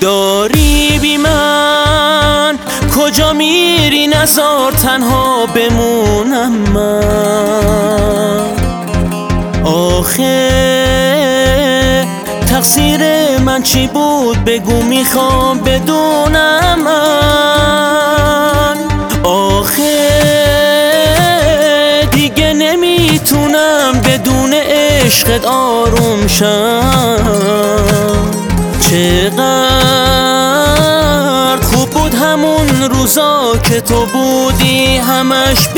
داری بی من کجا میری نزار تنها بمونم من. آخه تقصیر من چی بود بگو میخوام بدونم من. آخه دیگه نمیتونم بدون عشقت آروم شم. چقدر خوب بود همون روزا که تو بودی همش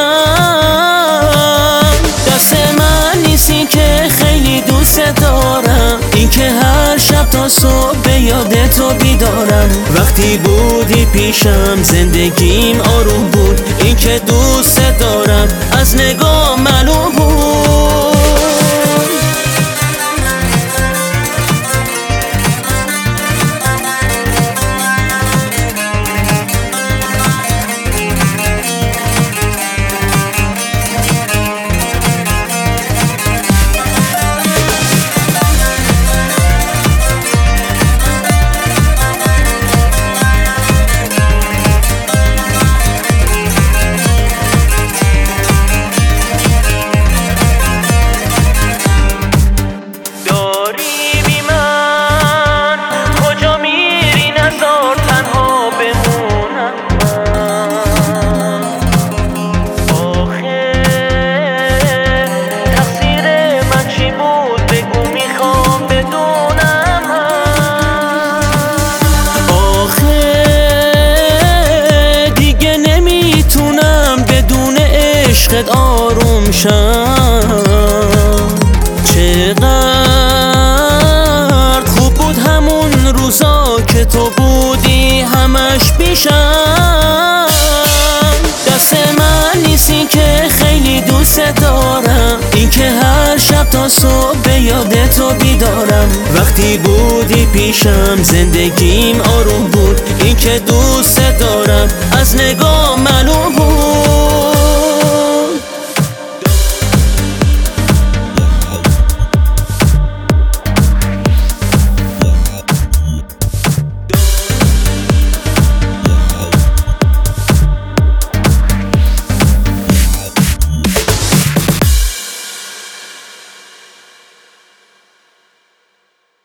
پیشم. دست من نیستی که خیلی دوست دارم، این که هر شب تا صبح به یاد تو بیدارم. وقتی بودی پیشم زندگیم آروم بود، این که دوست دارم از نگاه معلوم بود. عشقت آروم شم. چقدر خوب بود همون روزا که تو بودی همش پیشم. دست من نیستی که خیلی دوست دارم، این که هر شب تا صبح به یاد تو بیدارم. وقتی بودی پیشم زندگیم آروم بود، این که دوست دارم از نگاه معلوم بود.